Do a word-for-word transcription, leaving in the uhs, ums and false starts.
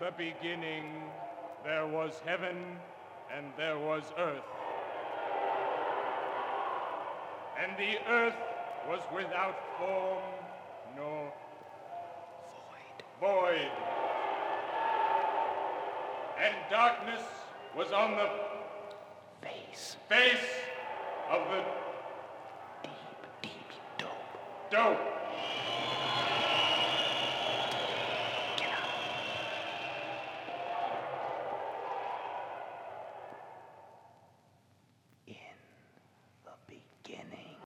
the beginning, there was heaven and there was earth. And the earth was without form nor void. Void. And darkness was on the face, face of the deep, deep dope. Dope.